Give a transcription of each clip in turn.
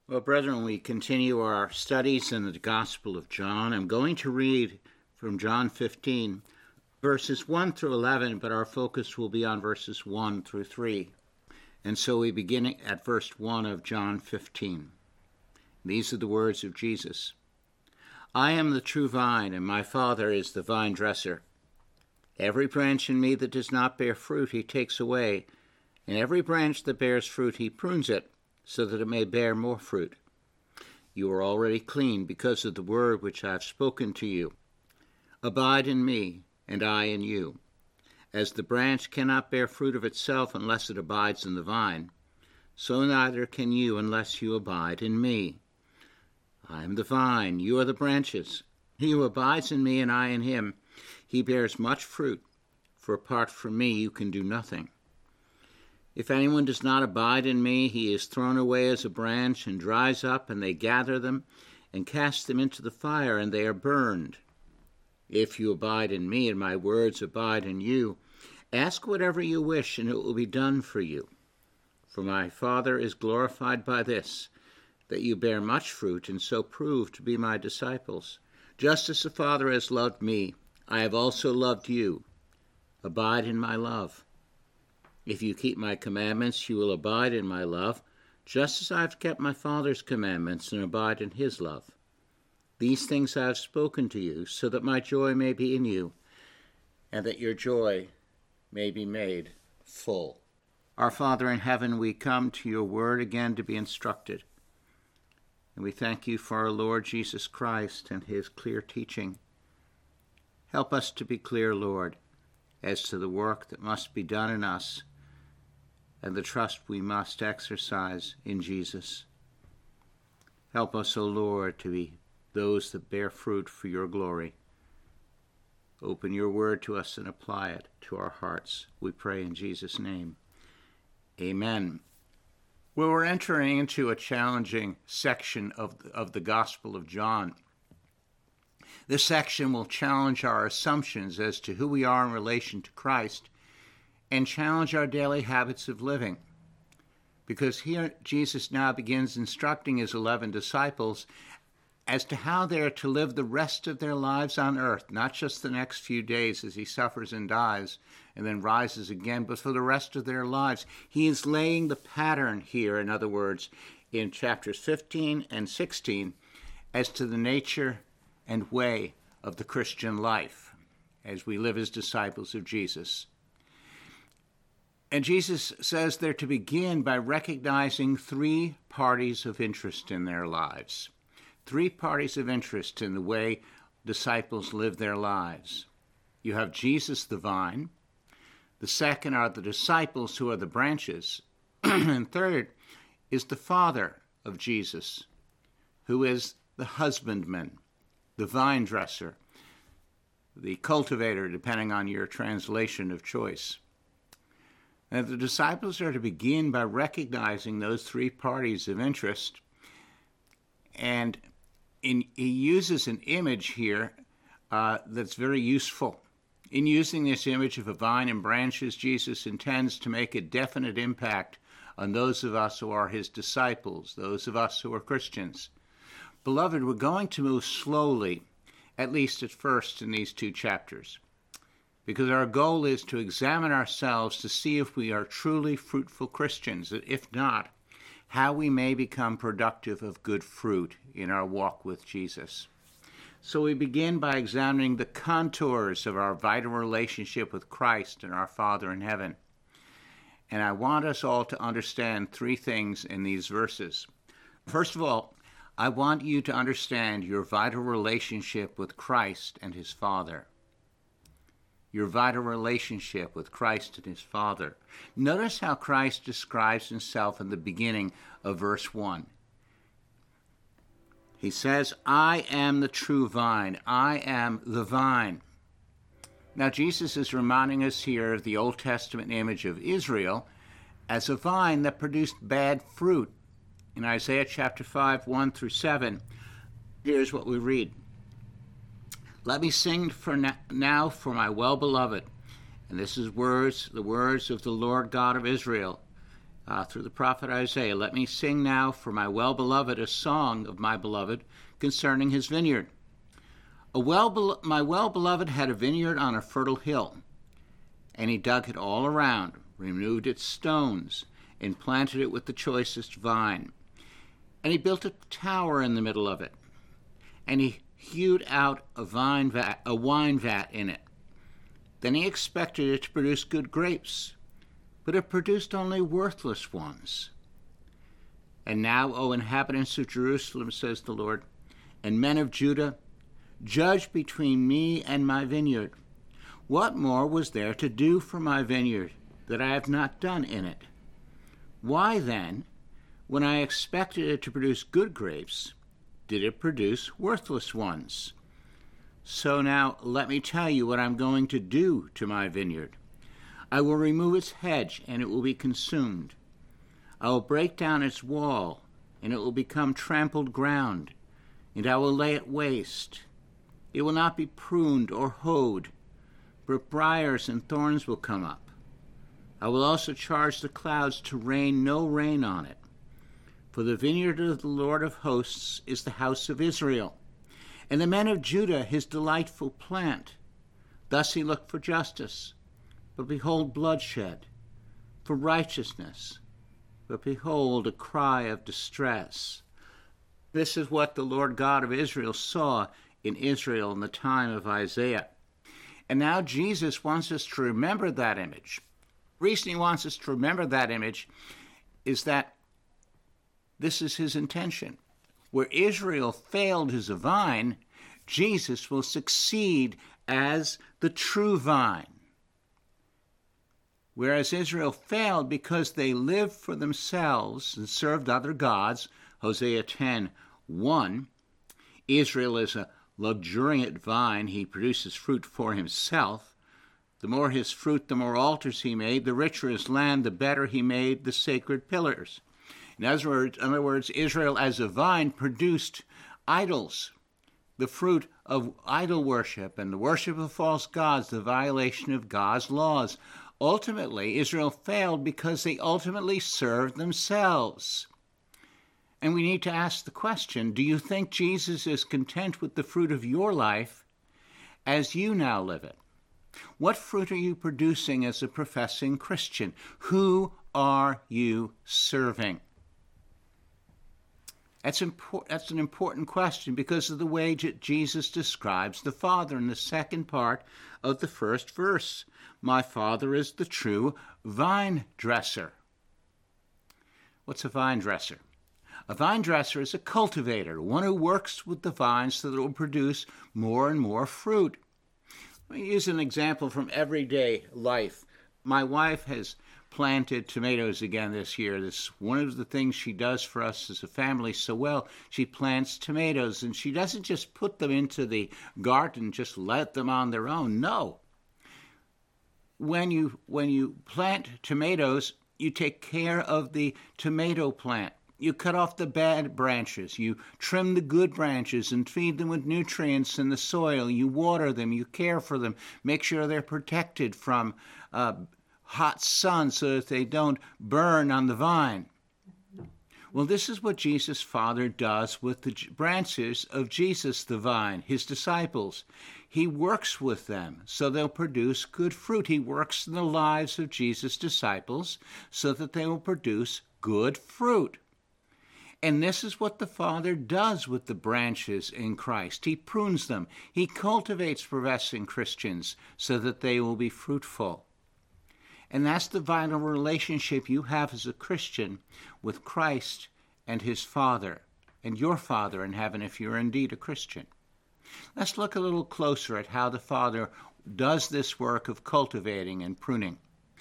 Well, brethren, we continue our studies in the Gospel of John. I'm going to read from John 15, verses 1 through 11, but our focus will be on verses 1 through 3. And so we begin at verse 1 of John 15. These are the words of Jesus. I am the true vine, and my Father is the vine dresser. Every branch in me that does not bear fruit he takes away, and every branch that bears fruit he prunes it, so that it may bear more fruit. You are already clean because of the word which I have spoken to you. Abide in me, and I in you. As the branch cannot bear fruit of itself unless it abides in the vine, so neither can you unless you abide in me. I am the vine, you are the branches. He who abides in me and I in him, he bears much fruit, for apart from me you can do nothing. If anyone does not abide in me, he is thrown away as a branch and dries up, and they gather them and cast them into the fire, and they are burned. If you abide in me and my words abide in you, ask whatever you wish, and it will be done for you. For my Father is glorified by this, that you bear much fruit, and so prove to be my disciples. Just as the Father has loved me, I have also loved you. Abide in my love. If you keep my commandments, you will abide in my love, just as I have kept my Father's commandments and abide in his love. These things I have spoken to you, so that my joy may be in you, and that your joy may be made full. Our Father in heaven, we come to your word again to be instructed. And we thank you for our Lord Jesus Christ and his clear teaching. Help us to be clear, Lord, as to the work that must be done in us and the trust we must exercise in Jesus. Help us, O Lord, to be those that bear fruit for your glory. Open your word to us and apply it to our hearts. We pray in Jesus' name. Amen. Well, we're entering into a challenging section of the Gospel of John. This section will challenge our assumptions as to who we are in relation to Christ and challenge our daily habits of living. Because here Jesus now begins instructing his 11 disciples as to how they are to live the rest of their lives on earth, not just the next few days as he suffers and dies and then rises again, but for the rest of their lives. He is laying the pattern here, in other words, in chapters 15 and 16, as to the nature and way of the Christian life as we live as disciples of Jesus. And Jesus says they're to begin by recognizing three parties of interest in their lives. Three parties of interest in the way disciples live their lives. You have Jesus the vine. The second are the disciples, who are the branches. And third is the Father of Jesus, who is the husbandman, the vine dresser, the cultivator, depending on your translation of choice. And the disciples are to begin by recognizing those three parties of interest. And he uses an image here that's very useful. In using this image of a vine and branches, Jesus intends to make a definite impact on those of us who are his disciples, those of us who are Christians. Beloved, we're going to move slowly, at least at first in these two chapters, because our goal is to examine ourselves to see if we are truly fruitful Christians, and if not, how we may become productive of good fruit in our walk with Jesus. So we begin by examining the contours of our vital relationship with Christ and our Father in heaven. And I want us all to understand three things in these verses. First of all, I want you to understand your vital relationship with Christ and his Father. Your vital relationship with Christ and his Father. Notice how Christ describes himself in the beginning of verse 1. He says, I am the true vine. I am the vine. Now, Jesus is reminding us here of the Old Testament image of Israel as a vine that produced bad fruit. In Isaiah chapter 5, 1 through 7, here's what we read. Let me sing now for my well-beloved. And this is the words of the Lord God of Israel. through the prophet Isaiah. Let me sing now for my well-beloved a song of my beloved concerning his vineyard. My well-beloved had a vineyard on a fertile hill, and he dug it all around, removed its stones, and planted it with the choicest vine. And he built a tower in the middle of it, and he hewed out a wine vat in it. Then he expected it to produce good grapes, but it produced only worthless ones. And now, O inhabitants of Jerusalem, says the Lord, and men of Judah, judge between me and my vineyard. What more was there to do for my vineyard that I have not done in it? Why then, when I expected it to produce good grapes, did it produce worthless ones? So now let me tell you what I'm going to do to my vineyard. I will remove its hedge, and it will be consumed. I will break down its wall, and it will become trampled ground, and I will lay it waste. It will not be pruned or hoed, but briars and thorns will come up. I will also charge the clouds to rain no rain on it. For the vineyard of the Lord of hosts is the house of Israel, and the men of Judah his delightful plant. Thus he looked for justice, but behold bloodshed, for righteousness, but behold a cry of distress. This is what the Lord God of Israel saw in Israel in the time of Isaiah. And now Jesus wants us to remember that image. The reason he wants us to remember that image is that this is his intention. Where Israel failed as a vine, Jesus will succeed as the true vine. Whereas Israel failed because they lived for themselves and served other gods, Hosea 10:1, Israel is a luxuriant vine. He produces fruit for himself. The more his fruit, the more altars he made. The richer his land, the better he made the sacred pillars. In other words, Israel as a vine produced idols, the fruit of idol worship and the worship of false gods, the violation of God's laws. Ultimately, Israel failed because they ultimately served themselves. And we need to ask the question, do you think Jesus is content with the fruit of your life as you now live it? What fruit are you producing as a professing Christian? Who are you serving? That's an important question because of the way Jesus describes the Father in the second part of the first verse. My Father is the true vine dresser. What's a vine dresser? A vine dresser is a cultivator, one who works with the vine so that it will produce more and more fruit. Let me use an example from everyday life. My wife has planted tomatoes again this year. This one of the things she does for us as a family so well. She plants tomatoes, and she doesn't just put them into the garden, just let them on their own. No. When you plant tomatoes, you take care of the tomato plant. You cut off the bad branches. You trim the good branches and feed them with nutrients in the soil. You water them. You care for them. Make sure they're protected from hot sun so that they don't burn on the vine. Well, this is what Jesus' Father does with the branches of Jesus, the vine, his disciples. He works with them so they'll produce good fruit. He works in the lives of Jesus' disciples so that they will produce good fruit. And this is what the Father does with the branches in Christ. He prunes them. He cultivates professing Christians so that they will be fruitful. And that's the vital relationship you have as a Christian with Christ and his Father, and your Father in heaven if you're indeed a Christian. Let's look a little closer at how the Father does this work of cultivating and pruning.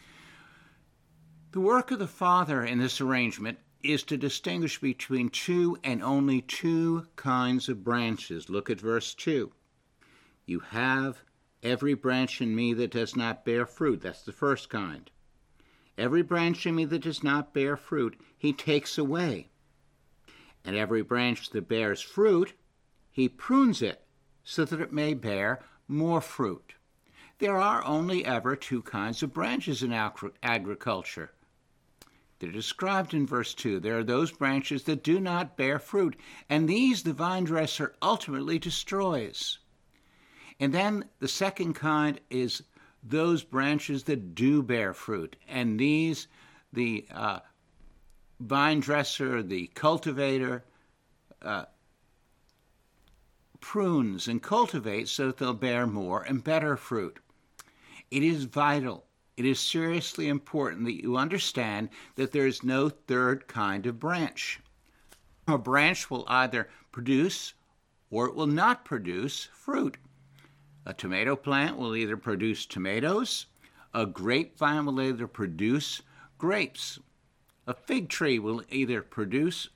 The work of the Father in this arrangement is to distinguish between two and only two kinds of branches. Look at verse 2. You have every branch in me that does not bear fruit. That's the first kind. Every branch in me that does not bear fruit, he takes away. And every branch that bears fruit, he prunes it so that it may bear more fruit. There are only ever two kinds of branches in agriculture. They're described in verse 2. There are those branches that do not bear fruit, and these the vine dresser ultimately destroys. And then the second kind is those branches that do bear fruit, and these the vine dresser, the cultivator, prunes and cultivates so that they'll bear more and better fruit. It is vital. It is seriously important that you understand that there is no third kind of branch. A branch will either produce or it will not produce fruit. A tomato plant will either produce tomatoes. A grapevine will either produce grapes. A fig tree will either produce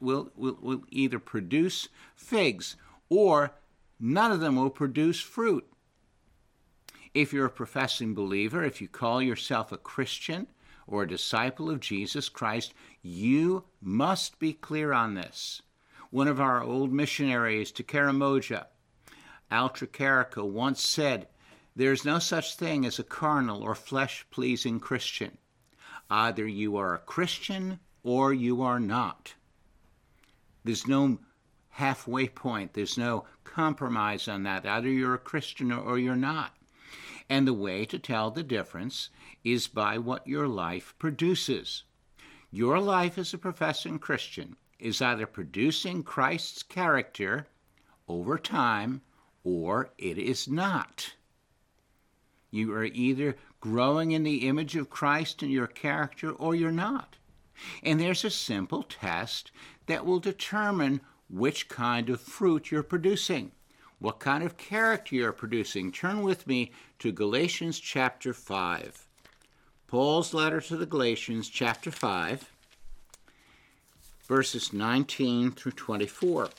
figs, or none of them will produce fruit. If you're a professing believer, if you call yourself a Christian or a disciple of Jesus Christ, you must be clear on this. One of our old missionaries to Karamoja, Altra Carica, once said, "There's no such thing as a carnal or flesh-pleasing Christian. Either you are a Christian or you are not. There's no halfway point. There's no compromise on that. Either you're a Christian or you're not. And the way to tell the difference is by what your life produces. Your life as a professing Christian is either producing Christ's character over time or it is not. You are either growing in the image of Christ in your character or you're not. And there's a simple test that will determine which kind of fruit you're producing, what kind of character you're producing. Turn with me to Galatians chapter 5. Paul's letter to the Galatians chapter 5, verses 19 through 24.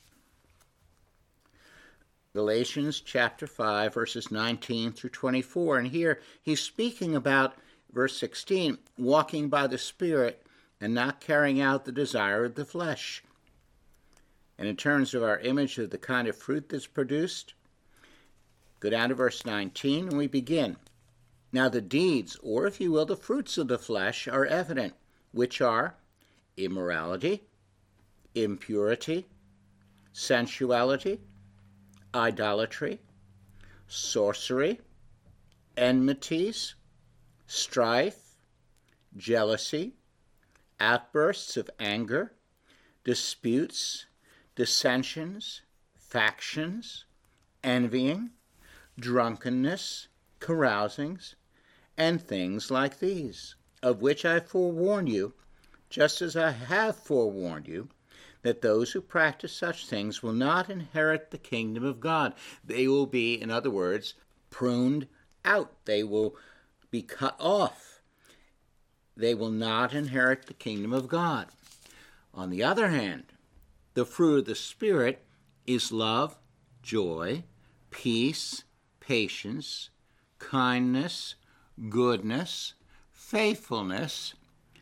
Galatians chapter 5, verses 19 through 24. And here he's speaking about, verse 16, walking by the Spirit and not carrying out the desire of the flesh. And in terms of our image of the kind of fruit that's produced, go down to verse 19 and we begin. Now the deeds, or if you will, the fruits of the flesh are evident, which are immorality, impurity, sensuality, idolatry, sorcery, enmities, strife, jealousy, outbursts of anger, disputes, dissensions, factions, envying, drunkenness, carousings, and things like these, of which I forewarn you, just as I have forewarned you, that those who practice such things will not inherit the kingdom of God. They will be, in other words, pruned out. They will be cut off. They will not inherit the kingdom of God. On the other hand, the fruit of the Spirit is love, joy, peace, patience, kindness, goodness, faithfulness,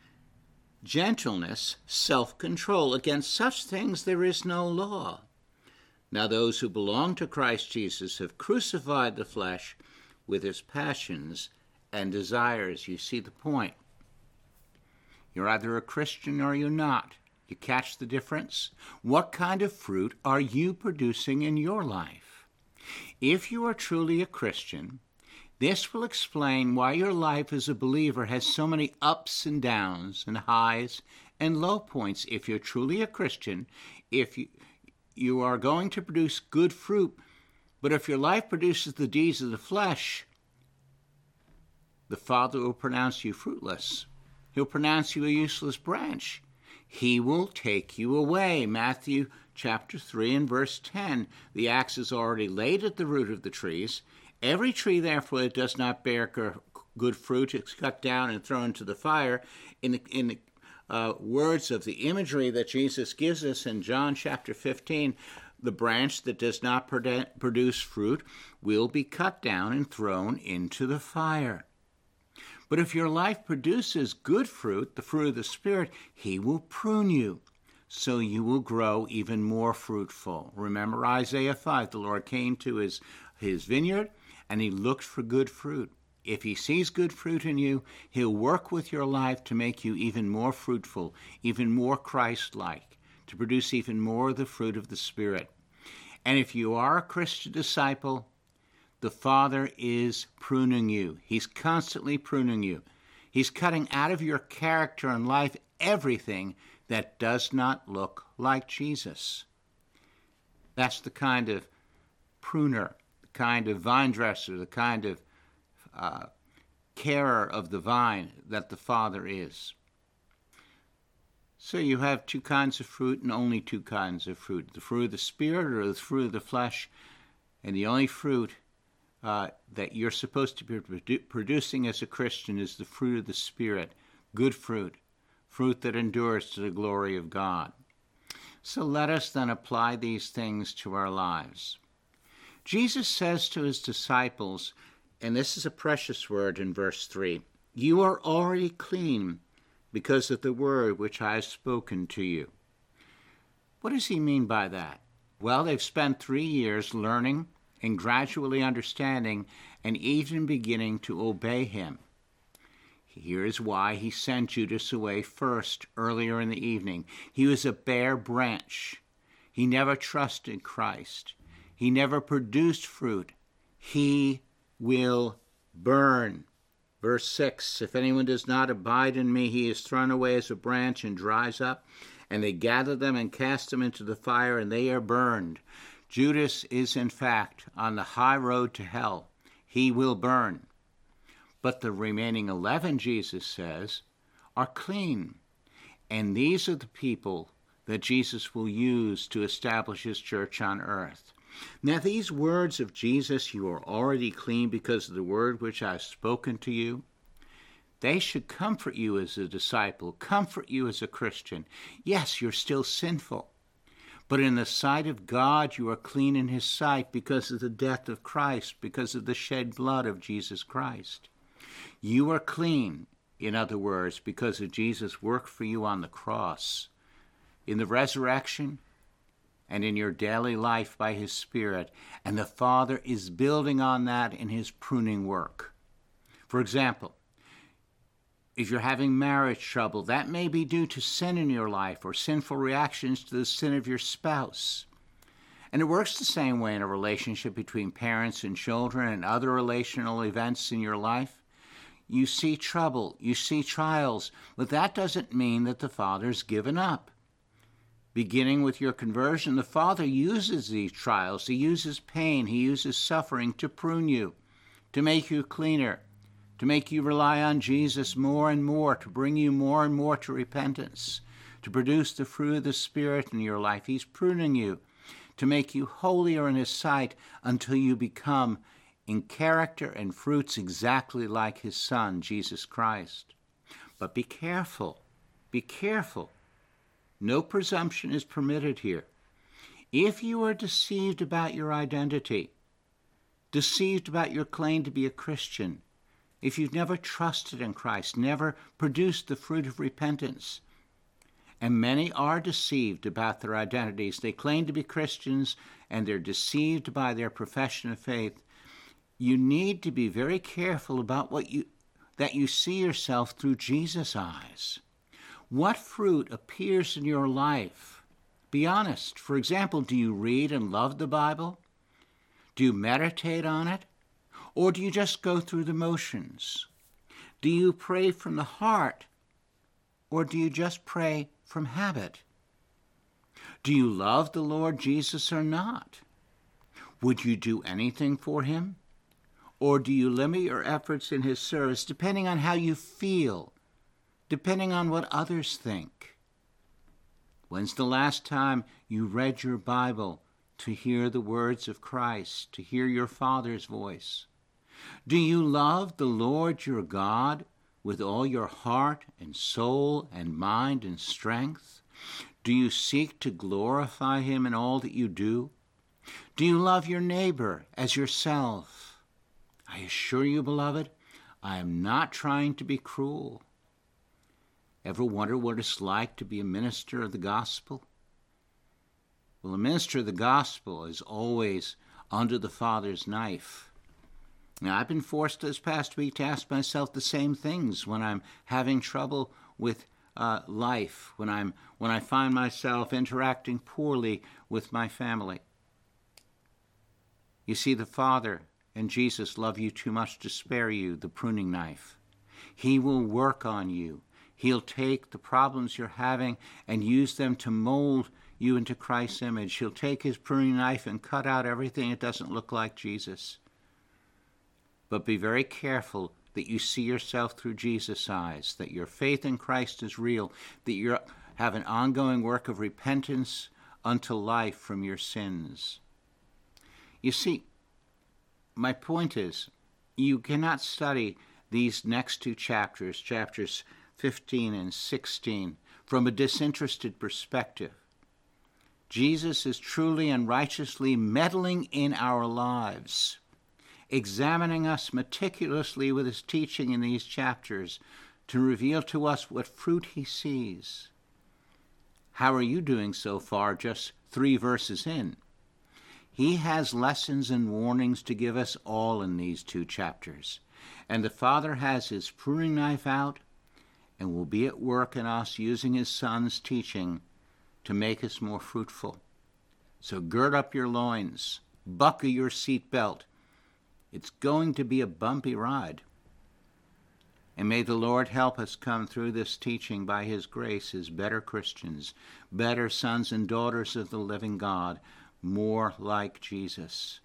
gentleness, self-control. Against such things there is no law. Now those who belong to Christ Jesus have crucified the flesh with its passions and desires. You see the point. You're either a Christian or you're not. You catch the difference? What kind of fruit are you producing in your life? If you are truly a Christian, this will explain why your life as a believer has so many ups and downs and highs and low points. If you're truly a Christian, if you are going to produce good fruit, but if your life produces the deeds of the flesh, the Father will pronounce you fruitless. He'll pronounce you a useless branch. He will take you away. Matthew chapter 3 and verse 10. The axe is already laid at the root of the trees. Every tree, therefore, that does not bear good fruit is cut down and thrown into the fire. In the words of the imagery that Jesus gives us in John chapter 15, the branch that does not produce fruit will be cut down and thrown into the fire. But if your life produces good fruit, the fruit of the Spirit, He will prune you, so you will grow even more fruitful. Remember Isaiah 5, the Lord came to his vineyard, and He looked for good fruit. If he sees good fruit in you, he'll work with your life to make you even more fruitful, even more Christ-like, to produce even more of the fruit of the Spirit. And if you are a Christian disciple, the Father is pruning you. He's constantly pruning you. He's cutting out of your character and life everything that does not look like Jesus. That's the kind of pruner, the kind of vine dresser, the kind of carer of the vine that the Father is. So you have two kinds of fruit and only two kinds of fruit, the fruit of the Spirit or the fruit of the flesh. And the only fruit that you're supposed to be producing as a Christian is the fruit of the Spirit, good fruit, fruit that endures to the glory of God. So let us then apply these things to our lives. Jesus says to his disciples, and this is a precious word in verse 3, "You are already clean because of the word which I have spoken to you." What does he mean by that? Well, they've spent 3 years learning and gradually understanding and even beginning to obey him. Here is why he sent Judas away first, earlier in the evening. He was a bare branch. He never trusted Christ. He never produced fruit. He will burn. Verse 6, "If anyone does not abide in me, he is thrown away as a branch and dries up, and they gather them and cast them into the fire, and they are burned." Judas is, in fact, on the high road to hell. He will burn. But the remaining 11, Jesus says, are clean. And these are the people that Jesus will use to establish his church on earth. Now, these words of Jesus, "You are already clean because of the word which I have spoken to you," they should comfort you as a disciple, comfort you as a Christian. Yes, you're still sinful, but in the sight of God, you are clean in his sight because of the death of Christ, because of the shed blood of Jesus Christ. You are clean, in other words, because of Jesus' work for you on the cross, in the resurrection, and in your daily life by his Spirit. And the Father is building on that in his pruning work. For example, if you're having marriage trouble, that may be due to sin in your life or sinful reactions to the sin of your spouse. And it works the same way in a relationship between parents and children and other relational events in your life. You see trouble, you see trials, but that doesn't mean that the Father's given up. Beginning with your conversion, the Father uses these trials. He uses pain. He uses suffering to prune you, to make you cleaner, to make you rely on Jesus more and more, to bring you more and more to repentance, to produce the fruit of the Spirit in your life. He's pruning you to make you holier in his sight until you become, in character and fruits, exactly like his Son, Jesus Christ. But be careful. Be careful. No presumption is permitted here. If you are deceived about your identity, deceived about your claim to be a Christian, if you've never trusted in Christ, never produced the fruit of repentance, and many are deceived about their identities, they claim to be Christians and they're deceived by their profession of faith, you need to be very careful about that you see yourself through Jesus' eyes. What fruit appears in your life? Be honest. For example, do you read and love the Bible? Do you meditate on it? Or do you just go through the motions? Do you pray from the heart? Or do you just pray from habit? Do you love the Lord Jesus or not? Would you do anything for him? Or do you limit your efforts in his service depending on how you feel? Depending on what others think? When's the last time you read your Bible to hear the words of Christ, to hear your Father's voice? Do you love the Lord your God with all your heart and soul and mind and strength? Do you seek to glorify him in all that you do? Do you love your neighbor as yourself? I assure you, beloved, I am not trying to be cruel. Ever wonder what it's like to be a minister of the gospel? Well, a minister of the gospel is always under the Father's knife. Now, I've been forced this past week to ask myself the same things when I'm having trouble with life, when I find myself interacting poorly with my family. You see, the Father and Jesus love you too much to spare you the pruning knife. He will work on you. He'll take the problems you're having and use them to mold you into Christ's image. He'll take his pruning knife and cut out everything that doesn't look like Jesus. But be very careful that you see yourself through Jesus' eyes, that your faith in Christ is real, that you have an ongoing work of repentance unto life from your sins. You see, my point is, you cannot study these next two chapters, chapters 15 and 16, from a disinterested perspective. Jesus is truly and righteously meddling in our lives, examining us meticulously with his teaching in these chapters to reveal to us what fruit he sees. How are you doing so far, just 3 verses in? He has lessons and warnings to give us all in these 2 chapters. And the Father has his pruning knife out and will be at work in us using his Son's teaching to make us more fruitful. So gird up your loins, buckle your seatbelt. It's going to be a bumpy ride. And may the Lord help us come through this teaching by his grace as better Christians, better sons and daughters of the living God, more like Jesus.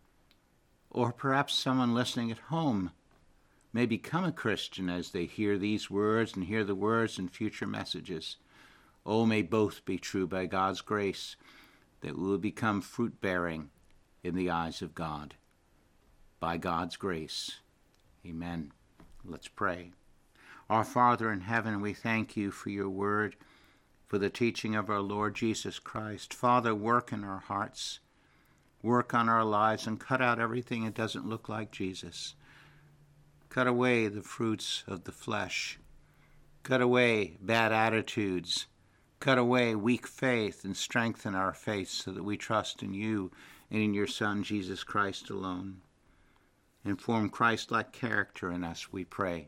Or perhaps someone listening at home may become a Christian as they hear these words and hear the words in future messages. Oh, may both be true by God's grace, that we will become fruit-bearing in the eyes of God. By God's grace. Amen. Let's pray. Our Father in heaven, we thank you for your word, for the teaching of our Lord Jesus Christ. Father, work in our hearts, work on our lives, and cut out everything that doesn't look like Jesus. Cut away the fruits of the flesh. Cut away bad attitudes. Cut away weak faith and strengthen our faith so that we trust in you and in your Son, Jesus Christ alone. And form Christ-like character in us, we pray.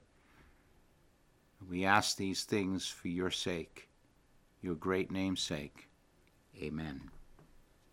We ask these things for your sake, your great name's sake. Amen.